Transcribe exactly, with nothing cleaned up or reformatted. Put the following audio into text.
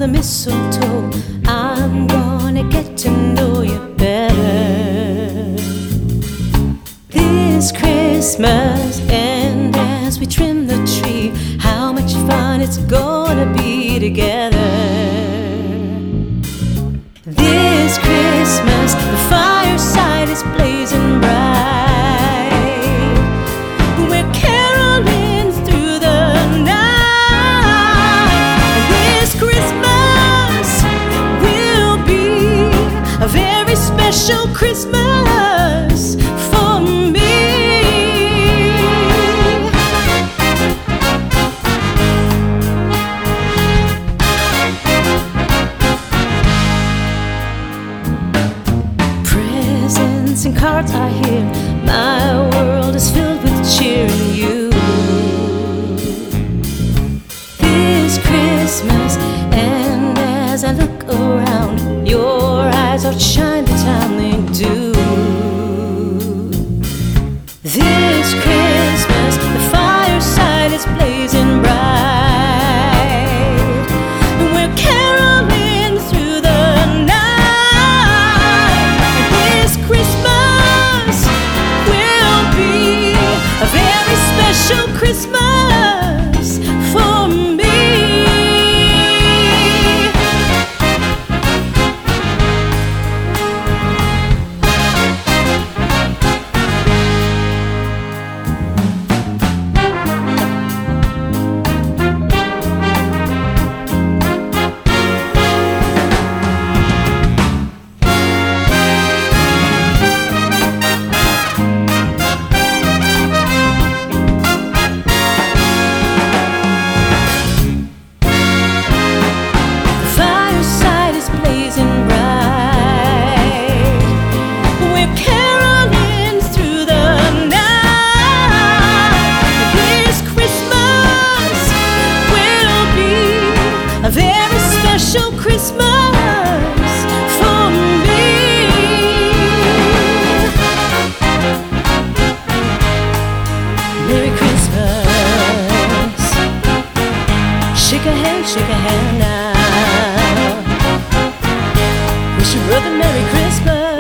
the mistletoe, I'm gonna get to know you better this Christmas. And as we trim the tree, how much fun it's gonna be together this Christmas. The fireside is blazing bright, we're caroling through the night. This Christmas will be a very special Christmas for me. Presents and cards are here, my world is filled with cheer and you this Christmas. And as I look around, your eyes outshine the town they do this Christmas. The fireside is blazing bright, we're caroling through the night. This Christmas will be a very special Christmas for me. A very special Christmas for me. Merry Christmas. Shake a hand, shake a hand now. Wish your brother Merry Christmas.